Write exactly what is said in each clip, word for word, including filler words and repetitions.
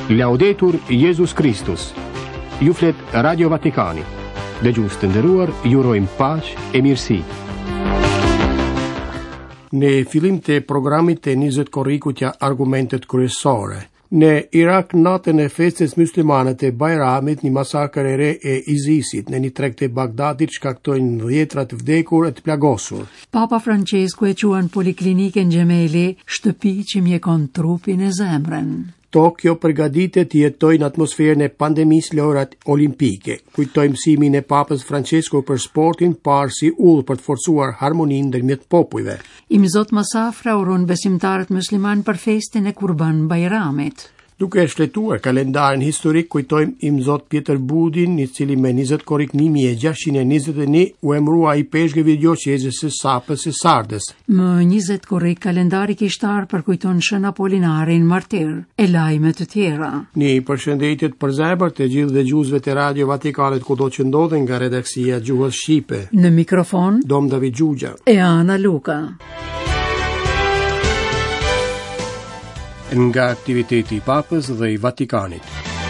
Laudetur Jesus Christus. Ju flet Radio Vatikani. Dhe gjusë të nderuar, ju urojmë paqë e mirësi. Në fillim të programit të njëzet korrikutja argumentet kryesore. Në Irak, natën e festës muslimane të Bajramit, një masakër e re e ISIS-it në një treg të Bagdadit shkaktojnë dhjetra të vdekur e të plagosur. Papa Francesku e quan Poliklinikën Gjemeli shtëpi që mjekon trupin e zemrën. Tokyo përgatitet të jetojë në atmosferën e pandemisë lojrat olimpike. Kujtojmë mësimin e Papës Francesku për sportin parë si udhë për të forcuar harmoninë ndërmjet popujve. Imzot Masafra uron besimtarët musliman për festën e Kurban Bajramit. Duke shfletuar kalendarin historik, kujtojmë Imzot Pjetër Budin, i cili me njëzet korrik një mijë e gjashtëqind e njëzet e një u emrua i peshqeve dioqezës së Sapës së Sardes. Më njëzet korrik kalendari kishtar përkujton Shën Apolinarin martir e lajme të tjera. Një përshëndetjet për zemër të gjithë dëgjuesve të Radio Vatikanit kudo që ndodhen nga redaksia Gjuhës Shqipe. Në mikrofon Dom David Gjugja e Ana Luka. Nga aktiviteti i Papës dhe i Vatikanit.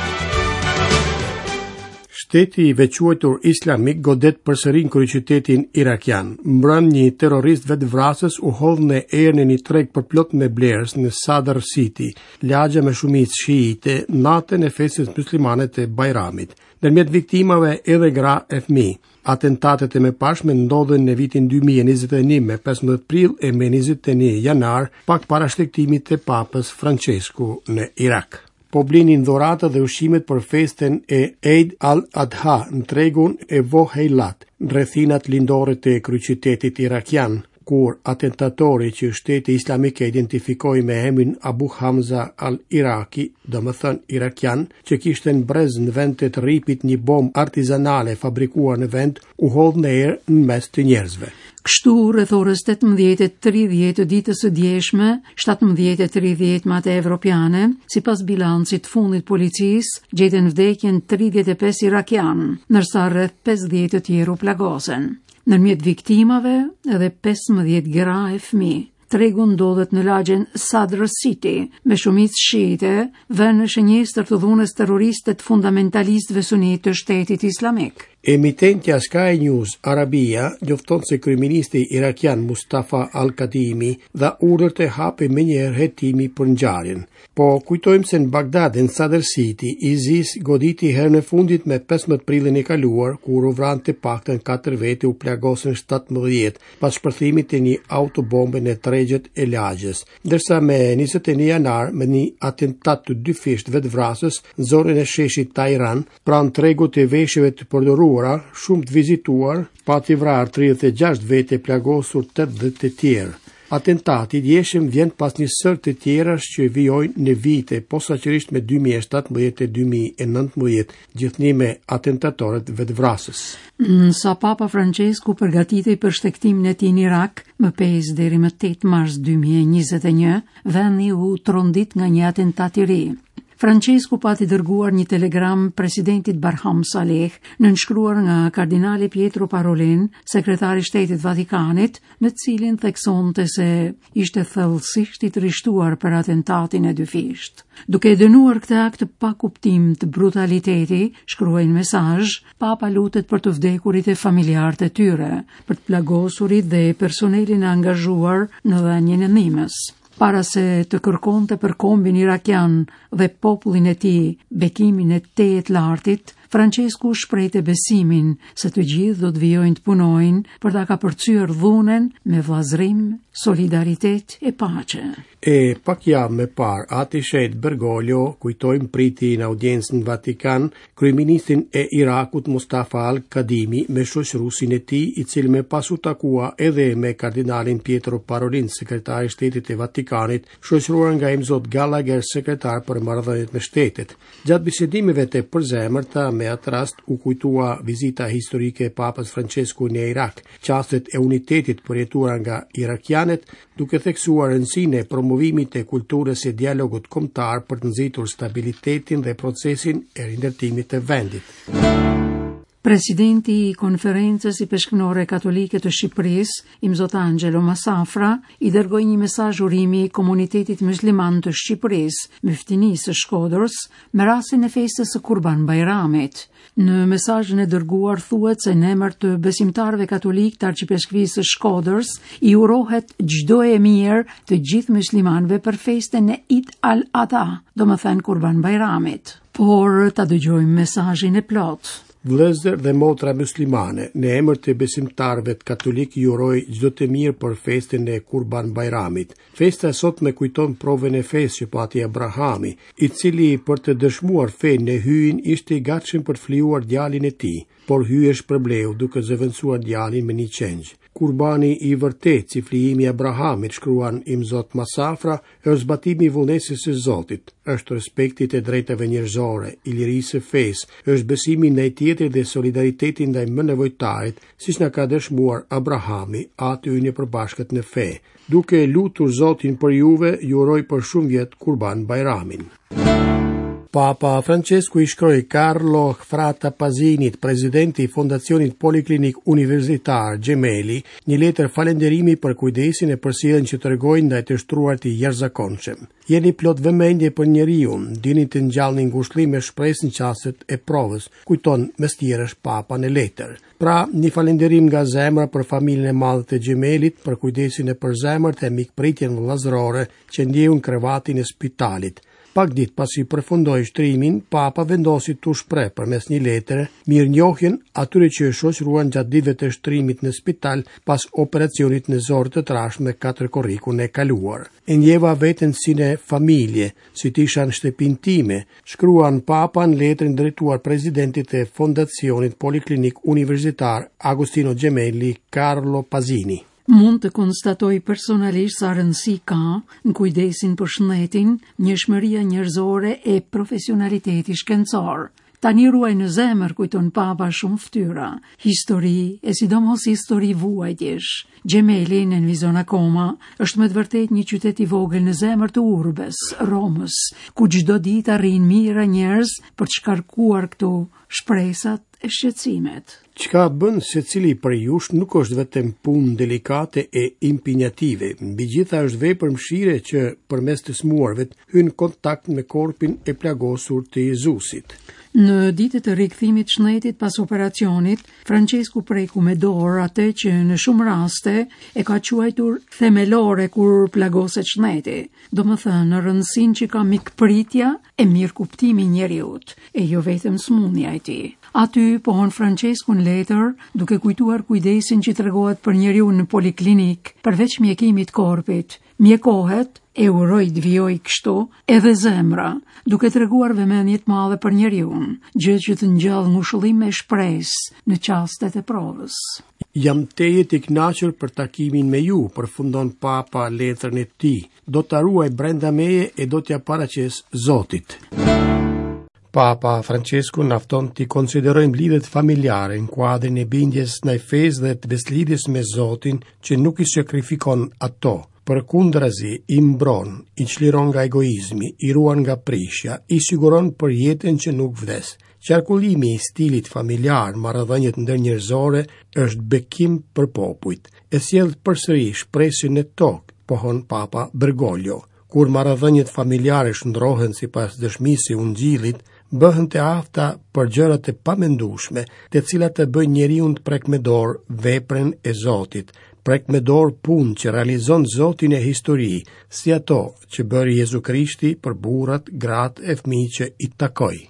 Shteti i vequajtur islamik godet përsëri në kryeqytetin irakian. Mbrëm një terrorist vetvrasës u hodh në erë në një treg përplot me blerës në Sadr City, lagja me shumicë shiite, natën e festës muslimane të Bajramit. Ndërmjet viktimave edhe gra e fëmijë. Atentatet e mëparshme ndodhen në vitin dy mijë e njëzet e një me pesëmbëdhjetë prill e me njëzet e një janar, pak para shlektimit të Papës Francesku në Irak. Po blinin dhuratat dhe ushqimet për festën e Eid al-Adha në tregun e Vohejlat, në rrethinat lindore të kryeqytetit irakian, kur atentatori që shteti islamik e identifikoi me emrin Abu Hamza al-Iraki, do më thënë irakian, që kishte në brez në vend të të rripit një bombë artizanale fabrikuar në vend, u hodh në erë në mes të njerëzve. Kështu rreth orës tetëmbëdhjetë e tridhjetë të ditës së djeshme, shtatëmbëdhjetë e tridhjetë mate evropiane, sipas bilancit fundit policisë, gjetën vdekjen tridhjetë e pesë irakian, ndërsa rreth pesëdhjetë të tjerë u plagosen. Nërmjet viktimave edhe pesëmbëdhjetë gra e fëmijë. Tregu ndodhet në lagjen Sadr City, me shumicë shiite, dhe në shënjestër të dhunës terroriste të fundamentalistëve sunit të shtetit islamik. Emitentja Sky News Arabia njofton se kryeministri irakian Mustafa al-Kadhimi dha urdhër të hapë menjëherë hetimi për ngjarjen. Po kujtojmë se në Bagdad në Sadr City, ISIS goditi herën e fundit me pesëmbëdhjetë prillin e kaluar, kur u vranë të paktën katër vete, u plagosën shtatëmbëdhjetë pas shpërthimit të një autobombe në tregjet e lagjes, ndërsa me njëzet e një janar me një atentat të dy fisht vetvrasës në zonën e sheshit Tajran, pranë tregut të veshjeve të përdoruara, shumë të vizituar, pati vrarë tridhjetë e gjashtë vete, plagosur tetëdhjetë të tjerë. Atentati djeshëm vjen pas një sër të tjerash që vijojnë në vite, posaçërisht me dy mijë e shtatëmbëdhjetë e dy mijë e nëntëmbëdhjetë, gjithnjë me atentatorët vetvrasës. Sa Papa Francesku përgatitej për shtektimin e tij në Irak, më pesë deri më tetë mars dy mijë e njëzet e një, vendi u trondit nga një atentat i ri. Francesku pati dërguar një telegram presidentit Barham Saleh, nënshkruar nga kardinali Pietro Parolin, sekretari shtetit Vatikanit, në cilin theksonte se ishte thellësisht i trishtuar për atentatin e dy fisht. Duke dënuar këtë akt pa kuptim të brutaliteti, shkruaj në mesazh, Papa lutet për të vdekurit e familjarët e tyre, për të plagosurit dhe personelin e angazhuar në dhënien e ndihmës. Para se të kërkonte për kombin irakian dhe popullin e tij bekimin e tejet lartit, Francesku shprehte besimin se të gjithë do të vijojnë të punojnë për ta kapërcyer dhunën me vllazërim, solidaritet e paqe. E pak javë më parë, ati shet Bergoglio, kujtojmë priti në audiencën në Vatikan, kryeministrin e Irakut Mustafa al-Kadhimi me shoqëruesin e tij, i cili më pas u takua edhe me kardinalin Pietro Parolin, sekretari i shtetit të Vatikanit, shoqëruar nga Imzot Gallagher, sekretar për marrëdhëniet me shtetet. Gjatë bisedimeve të përzemërta me atë rast u kujtua vizita historike e Papës Francesku në Irak, qastet e unitetit përjetuara nga irakianet, duke theksuar rëndësinë e promovimit të kulturës e dialogut kombëtar për të nxitur stabilitetin dhe procesin e rindërtimit të vendit. Presidenti i konferencës i peshkënore katolike të Shqipërisë, Imzot Angelo Masafra, i dërgoi një mesazh urimi komunitetit musliman të Shqipërisë, Myftinisë së Shkodrës, me rastin e festës së Kurban Bajramit. Në mesazhin e dërguar thuhet se në emër të besimtarëve katolik të Arqipeshkërisë së Shkodrës i urohet çdo e mirë të gjithë muslimanëve për festën e Eid al-Adha, domethënë Kurban Bajramit. Por ta dëgjojmë mesazhin e plot. Vëllezër dhe motra muslimane, në emër të besimtarëve të katolik ju uroj çdo të mirë për festën e Kurban Bajramit. Festa e sotme kujton provën e fesë që pati Abrahami, i cili për të dëshmuar fenë e hyin ishte i gatshëm për të flijuar djalin e tij, por hyi është përbleu duke zëvendësuar djalin me një qengj. Kurbani i vërtet si flijimi i Abrahamit, shkruan Imzot Masafra, është zbatimi i vullnesës së Zotit, është respekti të drejtave njerëzore, i lirisë së fesë, është besimi ndaj tjetrit dhe solidariteti ndaj më nevojtarit, siç na ka dëshmuar Abrahami, aty ynë përbashkët në fe. Duke lutur Zotin për juve, ju uroj për shumë vjet Kurban Bajramin. Papa Francesku i shkroi Carlo Frata Pazinit, presidenti i Fondacionit Poliklinik Universitar Gjemeli, një letër falenderimi për kujdesin e përsjelljen që tregojnë ndaj të shtruarit të jashtëzakonshëm. Jeni plot vëmendje për njeriu, dini të ngjallni ngushëllim me shpresë në çastet e provës, kujton mes tjerësh Papa në letër. Pra, një falenderim nga zemra për familjen e madhe të Gjemelit, për kujdesin e përzemërt e mikpritjen vëllazërore që ndjehun krevatin e spitalit. Pak ditë pasi përfundoi shtrimin, Papa vendosi tu shpreh përmes një letere mirënjohjen atyre që e shoqëruan gjatë ditëve të shtrimit në spital pas operacionit në zorë të trashë me katër korrikun e kaluar. E ndjeva veten si në familje, si të isha në shtëpinë time, shkruan Papa në letrën drejtuar presidentit e Fondacionit Poliklinik Universitar Agostino Gemelli Carlo Pazini. Mund të konstatoj personalisht sa rëndësi ka në kujdesin për shëndetin, njëshmëria njerëzore e profesionaliteti shkencor. Tani ruaj në zemër, kujton Papa, shumë ftyra, histori e sidomos histori vuajtjesh. Gjemeli në vizon akoma është me të vërtet një qytet i vogël në zemër të urbes, Romës, ku çdo ditë arrin mijëra njerëz për të shkarkuar këtu shpresat e shqetësimet. Çka bën secili për jush nuk është vetëm punë delikate e impinjative, mbi gjitha është vepër mëshire që përmes të smuarve hyn kontakt me korpin e plagosur të Jezusit. Në ditët e rikthimit shëndetit pas operacionit, Francesku preku me dorë atë që në shumë raste e ka quajtur themelore kur plagoset shëndeti, domethënë rëndësinë që ka mikpritja e mirëkuptimi i njeriut, e jo vetëm smundja e tij. Aty pohon Francesku në letër, duke kujtuar kujdesin që tregohet për njeriu në poliklinik, përveç mjekimit korpit, mjekohet e uroj të vijoj kështu edhe zemra, duke treguar vëmendje të madhe për njeriu, gjë që të ngjall ngushëllim me shpresë në çastet e provës. Jam tejet i kënaqur për takimin me ju, përfundon Papa letrën e tij. Do ta ruaj brenda meje e do t'ja paraqes Zotit. Papa Francesku nafton t'i konsiderojmë lidhet familjare në kuadrin e bindjes ndaj fesë dhe të beslidhjes me Zotin që nuk i sakrifikon ato. Përkundrazi, i mbron, i çliron nga egoizmi, i ruan nga prishja, i siguron për jetën që nuk vdes. Qarkullimi i stilit familjar, marrëdhëniet ndërnjerëzore është bekim për popujt. E sjell përsëri shpresën e tokë, pohon Papa Bergoglio. Kur marrëdhëniet familjare shndrohen sipas dëshmisë së Ungjillit, bëhen të afta për gjërat e pamendueshme, të cilat e bëjnë njeriu të prek me dorë veprën e Zotit, prek me dorë punë që realizon Zotin e histori, si ato që bëri Jezu Krishti për burrat, gratë e fëmijë që i takoi.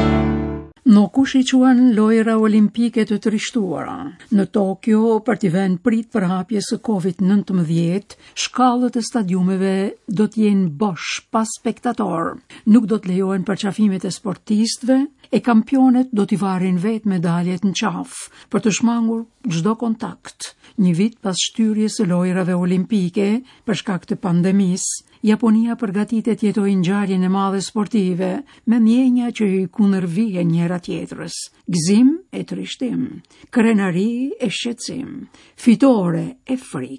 No kush i quan lojra olimpike të trishtuara. Në Tokyo, për t'i vënë prit për hapjes së kovid nëntëmbëdhjetë, shkallët e stadiumeve do t'jenë bosh pa spektator. Nuk do t'lejohen përqafimet e sportistëve, e kampionet do t'i varin vetë medaljet në qafë për të shmangur çdo kontakt. Një vit pas shtyrjes së lojrave olimpike për shkak të pandemisë, Japonia përgatitet jetojë ngjarjen e madhe sportive me mjenja që i kundërvihen njëra tjetrës. Gëzim e trishtim, krenari e shqetësim, fitore e frikë.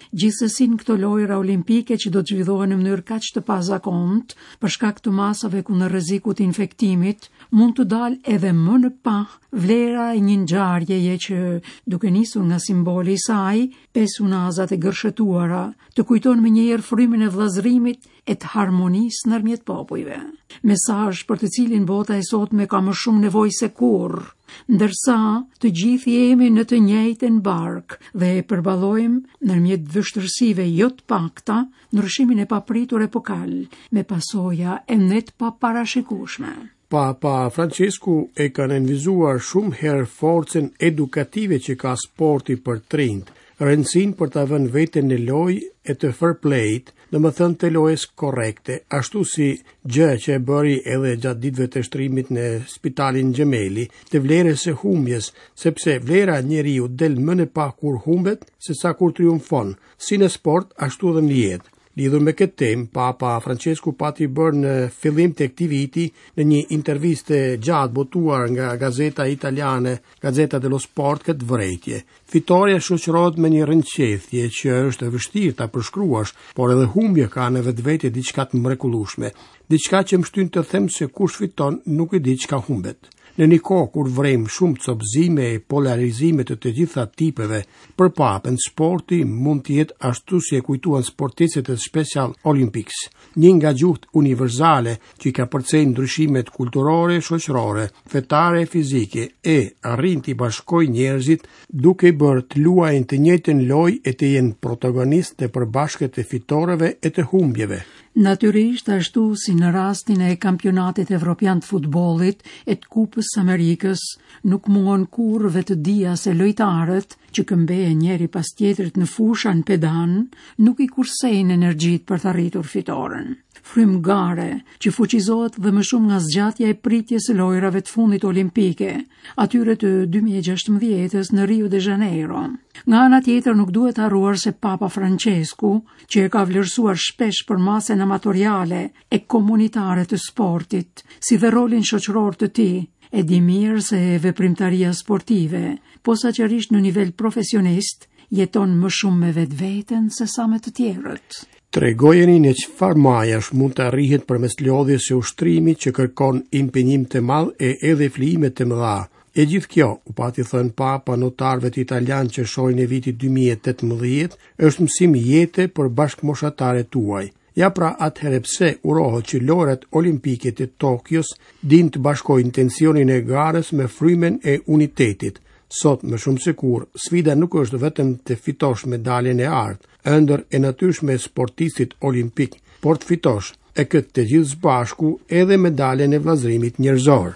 Gjithsesi në këto lojra olimpike që do të zhvillohen në mënyrë kaq të pazakontë, për shkak të masave ku në rrezikut të infektimit, mund të dalë edhe më në pa vlera e një ngjarjeje që, duke nisur nga simboli i saj, pesë unazat e gërshetuara, të kujton më njëherë frymën e vëllazërimit e të harmonisë ndërmjet popujve. Mesazh për të cilin bota e sotme ka më shumë nevojë se kurrë, ndërsa të gjithë jemi në të njëjtën bark dhe e përballojmë ndërmjet vështirësive jo të pakta ndryshimin e papritur epokal me pasoja e net pa parashikueshme. Papa Francesku e ka nënvizuar shumë herë forcën edukative që ka sporti për të rinjt, rëndësinë për ta vënë veten në lojë e të fair play-t, domethënë të lojës korrekte, ashtu si gjë që e bëri edhe gjatë ditëve të shtrimit në Spitalin Gjemeli, të vlerës së humbjes, sepse vlera e njeriu del më në pa kur humbet se sa kur triumfon, si në sport ashtu edhe në jetë. Lidhur me këtë temë, Papa Francesku pati bërë në fillim të këtij viti në një intervistë gjatë botuar nga gazeta italiane Gazzetta dello Sport këtë vërejtje. Fitoria shoqërohet me një rënqethje që është e vështirë ta përshkruash, por edhe humbja ka në vetvete diçka të mrekullueshme, diçka që më shtyn të them se kush fiton nuk e di çka humbet. Në një kohë kur vrem shumë copëzime e polarizime të të gjitha tipeve, për papën sporti mund të jetë ashtu si e kujtuan sportistët e Special Olympics, një nga gjuhët universale që ka përcejë ndryshimet kulturore, shoqërore, fetare e fizike e arrin të bashkojë njerëzit duke i bërë të luajnë të njëjtën lojë e të jenë protagonistë të përbashkët e fitoreve e të humbjeve. Natyrisht, ashtu si në rastin e kampionatit evropian të futbollit e të Kupës së Amerikës, nuk mungon kurrë vetë dia se lojtarët që këmbehen njëri pas tjetrit në fusha në pedan, nuk i kursejnë energjit për të arritur fitoren. Frym gare që fuqizohet dhe më shumë nga zgjatja e pritjes së lojrave të fundit olimpike, atyre të dy mijë e gjashtëmbëdhjetës në Rio de Janeiro. Nga ana tjetër nuk duhet harruar se Papa Francesku, që e ka vlerësuar shpesh për masën amatoriale e komunitare të sportit, si dhe rolin shoqëror të tij, e di mirë se veprimtaria sportive, posaçërisht në nivel profesionist, jeton më shumë me vetveten se sa me të tjerët. Tregojeni në çfarë majash mund të arrihet përmes lodhjes së ushtrimit që kërkon impenjim të madh e edhe flime të mëdha. E gjithë kjo, u pati thënë Papa notarëve italian që shohin e vitit dy mijë e tetëmbëdhjetë, është mësim jete për bashkëmoshatarët tuaj. Ja pra atëherë pse urohet që lojrat olimpike të Tokios din të bashkojnë tensionin e garës me frymen e unitetit. Sot, më shumë se kur, sfida nuk është vetëm të fitosh medaljen e artë, ëndër e natyrshme e sportistit olimpik, por të fitosh e këtë të gjithë së bashku edhe medaljen e vllazërimit njerëzor.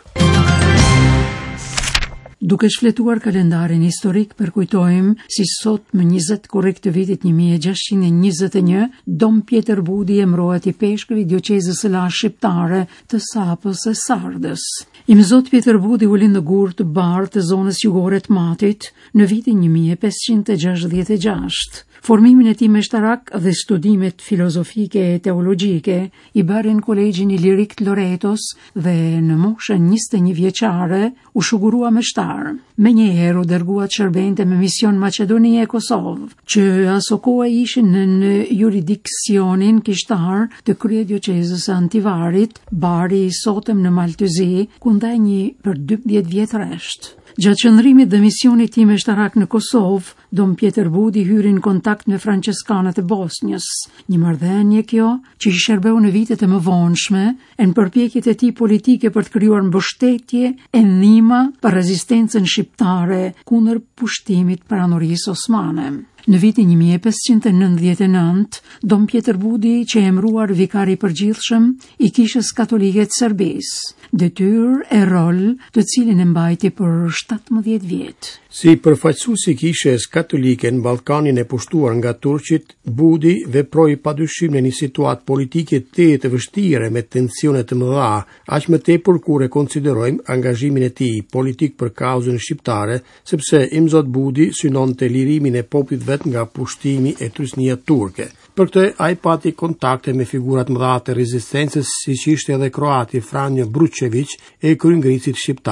Duke shfletuar kalendarin historik, përkujtojmë si sot më njëzet korrik të vitit një mijë e gjashtëqind e njëzet e një, Dom Pjetër Budi emrohet i peshkëve i dioqezës së lashtë shqiptare të Sapës së Sardës. Imzot Pjetër Budi ulin në gur të bardhë të zonës jugore të Matit në vitin një mijë e pesëqind e gjashtëdhjetë e gjashtë. Formimin e tij meshtarak dhe studimet filozofike e teologjike i bërin kolegjin Ilirik të Loretos dhe në moshën njëzet e një vjeçare u shugurua meshtar. Menjëherë u dërgua të shërbente me mision Maqedonia e Kosovë, që aso kohë ishin në juridiksionin kishtar të kryedioqezës së Antivarit, Bari i sotëm në Maltyzi, ku ndaj një për dymbëdhjetë vjet rresht. Gjatë qëndrimit dhe misionit tim meshtarak në Kosovë, Dom Pjetër Budi hyri në kontakt me franceskanët e Bosnjës, një marrëdhënie kjo që i shërbeu në vitet e mëvonshme e në përpjekjet e tij politike për të krijuar mbështetje e ndihmë për rezistencën shqiptare kundër pushtimit pranorisë osmane. Në vitin një mijë e pesëqind e nëntëdhjetë e nëntë, Dom Pjetër Budi, që e emëruar vikar i përgjithshëm i Kishës Katolike të Serbisë, detyrë e rol të cilin e mbajti për shtatëmbëdhjetë vjet. Si përfaqësuesi i Kishës Katolike në Ballkanin e pushtuar nga turqit, Budi veproi padyshim në një situatë politike të të vështirë me tensione të mëdha, aq më tepër kur e konsiderojmë angazhimin e tij politik për kauzën shqiptare, sepse Imzot Budi synonte lirimin e popullit vet nga pushtimi e trysnia turke. Për këtë ai pati kontakte me figurat mëdha të rezistencës, siç ishte edhe kroati Franjo Bručević e kryengrisit shqiptar.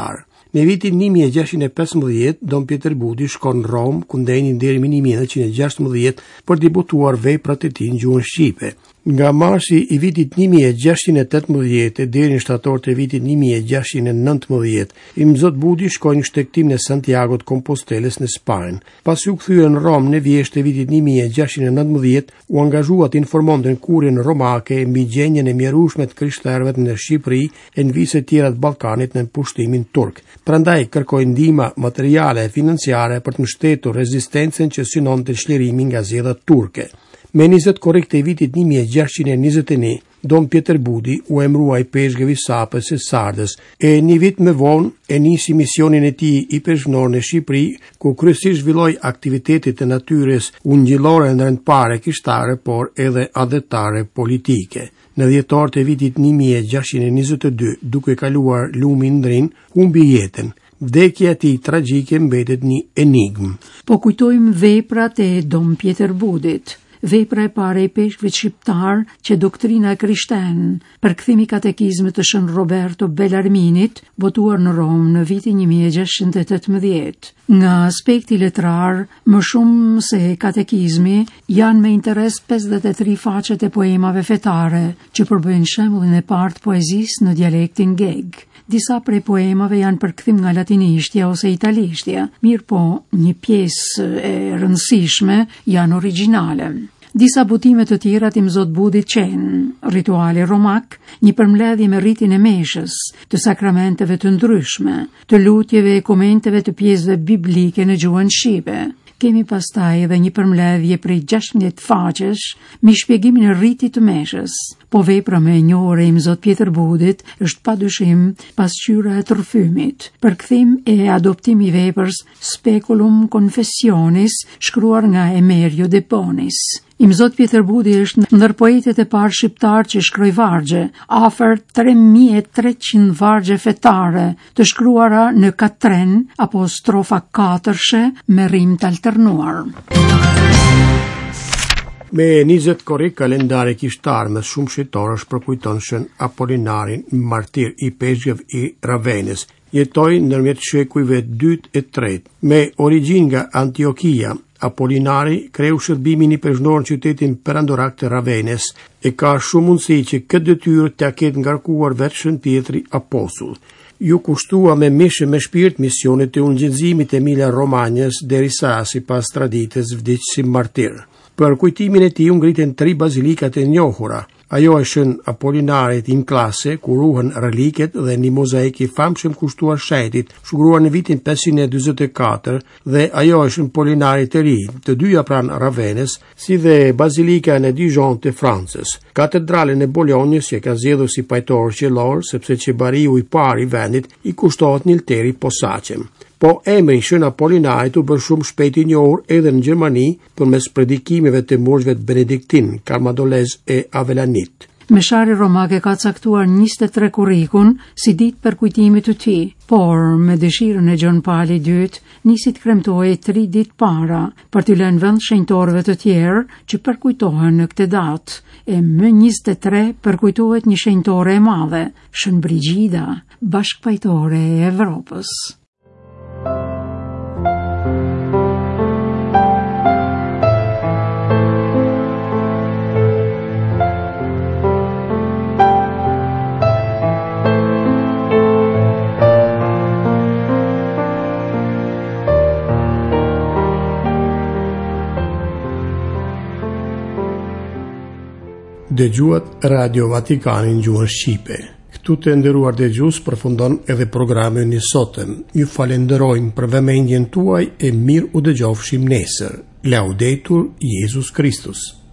Në vitin një mijë e gjashtëqind e pesëmbëdhjetë, Don Pieter Budi shkon në Rom ku ndeni deri në një mijë e nëntëqind e gjashtëmbëdhjetë për debutuar veprat e tij në gjuhën shqipe. Nga marsi i vitit një mijë e gjashtëqind e tetëmbëdhjetë deri në shtator të vitit një mijë e gjashtëqind e nëntëmbëdhjetë, Imzot Budi shkoi në shtektimin e Santiago të Komposteles në Spanjë. Pasi u kthye në Rom në vjeshtë të vitit një mijë e gjashtëqind e nëntëmbëdhjetë, u angazhua të informonte në kurien romake mbi gjendjen e mjerueshme të krishterëve në Shqipëri e në vise tjera të Ballkanit në pushtimin turk. Prandaj kërkoi ndihmë materiale e financiare për të mbështetur rezistencën që synonte çlirimin nga zgjedhjet turke. Me njëzet korrekt e vitit një mijë e gjashtëqind e njëzet e një, Don Pieter Budi u emrua i peshqve Sapës e Sardës e një vit më vonë e nisi misionin e tij i peshqnor në Shqipëri, ku kryesisht zhvilloi aktivitetet të natyrës ungjillore ndërpare kishtare, por edhe adhetare politike. Në dhjetor të vitit një mijë e gjashtëqind e njëzet e dy, duke kaluar lumin ndrin, humbi jetën. Vdekja e tij tragjike mbetet një enigmë. Po kujtojmë veprat e Don Pieter Budit. Vepra e pare i peshqve shqiptar që doktrina e krishten, përkthimi i katekizmit të Shën Roberto Bellarminit, votuar në Rom në vitin një mijë e gjashtëqind e tetëmbëdhjetë. Nga aspekti letrar, më shumë se katekizmi, janë me interes pesëdhjetë e tre faqet e poemave fetare, që përbëjnë shembullin e parë të poezisë në dialektin geg. Disa prej poemave janë përkthim nga latinishtja ose italishtja, mirë po një pjesë e rëndësishme janë origjinale. Disa butime të tjera të Imzot Budit qenë rituali romak, një përmbledhje me rritin e meshës, të sakramenteve të ndryshme, të lutjeve e komenteve të pjesëve biblike në gjuhën shqipe. Kemi pastaj edhe një përmbledhje prej gjashtëdhjetë faqesh me shpjegimin e rritit të meshës. Po vepra më e njohur e Imzot Pieter Budit është padyshim pasqyra e tërfymit, përkthim e adoptimi i veprës Speculum Confessionis, shkruar nga Emerio de Bonis. Imzot Pieter Budi është ndër poetet e parë shqiptar që shkroi vargje, afër tre mijë e treqind vargje fetare, të shkruara në katren apo strofa katërshe me rim të alternuar. Me njëzet korrekt kalendari kishtar me shumë shqitor është përkujton Shën Apolinarin, martir i peshqve i Ravenës. Jetoi ndërmjet shekujve dytë e tretë. Me origjinë nga Antiokia, Apolinari kreu shërbimin i peshqnor në qytetin perandorak të Ravenës e ka shumë mundësi që këtë detyrë t'ia ketë ngarkuar vetë Shën Pietri Apostull. Ju kushtua me mishë me shpirt misionit të ungjillëzimit e Emilia Romagnës derisa sipas traditës vdiq si martir. Për kujtimin e tij u ngritën tri bazilikat e njohura. Ajo e Shën Apolinarit in klase, ku ruhen reliket, dhe një mozaik i famshëm kushtuar shtetit, shkruar në vitin pesëqind e dyzet e katër, dhe ajo e Shën Apolinarit të ri, të dyja pranë Ravenës, si dhe bazilika në Dijon të Francës. Katedralen e Bolonjës që ka zgjedhur si pajtor qellor, sepse qebariu i parë i vendit i kushtohet një lteri posaçëm. Po emri Shën Apolinarit u bë shumë shpejt i njohur edhe në Gjermani përmes predikimeve të moshëve të Benediktin, Karmadolez e Avelanit. Meshari romak e ka caktuar njëzet e tre kurrikun si ditë për kujtimit të tij, por me dëshirën e Gjon Pali dytë nisi të kremtohej tri ditë para për t'i lënë vend shenjtorëve të tjerë që përkujtohen në këtë datë. E më njëzet e tre përkujtohet një shenjtore e madhe, Shën Brigida, bashkëpajtore e Evropës. Dëgjuat Radio Vatikanin gjuhën shqipe. Këtu të nderuar dëgjues përfundon edhe programin i sotëm. Ju falenderojmë për vëmendjen tuaj e mirë u dëgjofshim nesër. Laudetur Jesus Christus.